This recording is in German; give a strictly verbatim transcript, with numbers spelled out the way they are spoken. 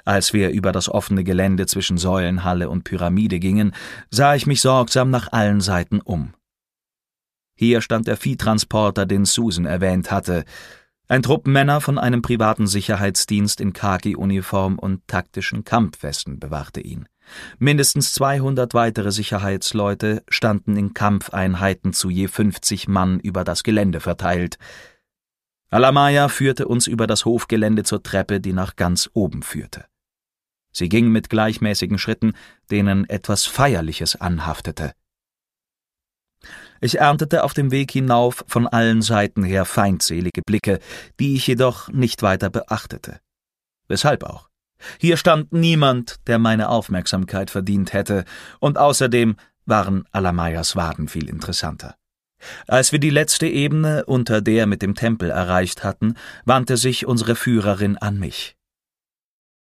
Als wir über das offene Gelände zwischen Säulenhalle und Pyramide gingen, sah ich mich sorgsam nach allen Seiten um. Hier stand der Viehtransporter, den Susan erwähnt hatte. Ein Trupp Männer von einem privaten Sicherheitsdienst in Khaki-Uniform und taktischen Kampfwesten bewachte ihn. Mindestens zweihundert weitere Sicherheitsleute standen in Kampfeinheiten zu je fünfzig Mann über das Gelände verteilt. Alamaya führte uns über das Hofgelände zur Treppe, die nach ganz oben führte. Sie ging mit gleichmäßigen Schritten, denen etwas Feierliches anhaftete. Ich erntete auf dem Weg hinauf von allen Seiten her feindselige Blicke, die ich jedoch nicht weiter beachtete. Weshalb auch? Hier stand niemand, der meine Aufmerksamkeit verdient hätte, und außerdem waren Alamayas Waden viel interessanter. Als wir die letzte Ebene unter der mit dem Tempel erreicht hatten, wandte sich unsere Führerin an mich.